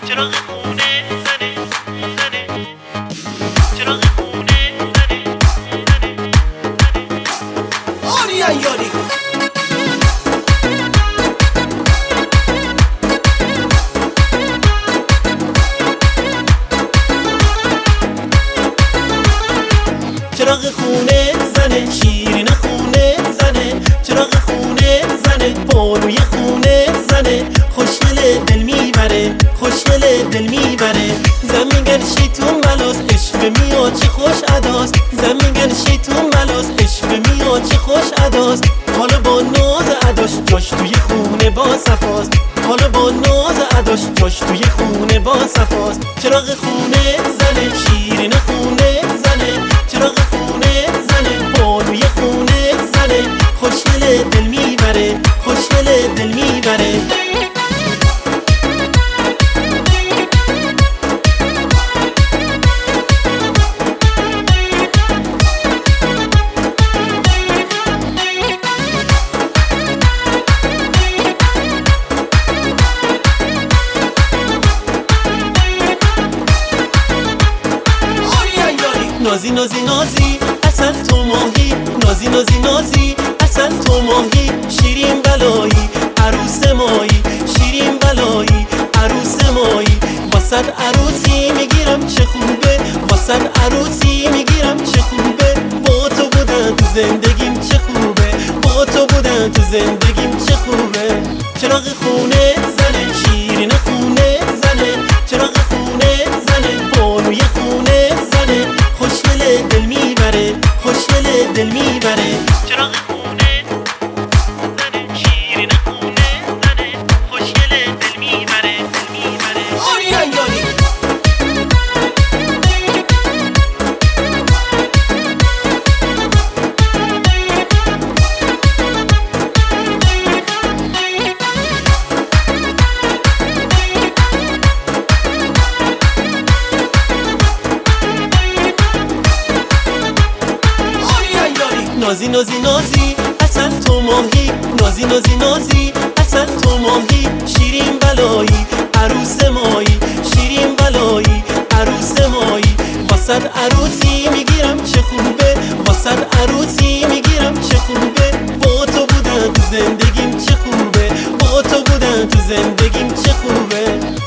چراغ خونه زنه زنه، چراغ خونه زنه زنه زنه. آریا یاری چراغ خونه زنه، شیرین خونه زنه، چراغ خونه زنه، بانوی خونه زنه، خوشگل دل میبره، خوشگل دل میبره. زن میگن شیطون ملاس، عشق میاد چه خوش اداست. زن میگن شیطون ملاس، عشق میاد چه خوش اداست. حالا با ناز اداش جاش توی خونه با صفاست، حالا با ناز اداش جاش توی خونه با صفاست. چراغ خونه زنه، شیرین خونه زنه، چراغ خونه زنه، بانوی خونه زنه، خوشگل دل میبره، خوشگل دل میبره. نازی نازی نازی اصل تو ماهی، نازی نازی نازی اصل تو ماهی، شیرین بلایی عروس مایی، شیرین بلایی عروس مایی. واسد عروسی میگیرم چه خوبه، واسد عروسی میگیرم چه خوبه. با تو بودن تو زندگیم چه خوبه، با تو بودن تو زندگیم چه خوبه. چراغ خونه زنه، شیرین خونه زنه، چراغ خونه زنه، بانوی خونه زنه، خوشگل دل میبره، خوشگل دل میبره. چراغ خونه زنه، شیرین خونه زنه، خوشگل دل میبره دل میبره. آریا یاری نازی نازی نازی اصل تو ماهی، نازی نازی نازی اصل تو ماهی، شیرین بلایی عروس مایی، شیرین بلایی عروس مایی. واسد عروسی میگیرم چه خوبه، واسد عروسی میگیرم چه خوبه. با تو بودن تو زندگیم چه خوبه، با تو بودن تو زندگیم چه خوبه.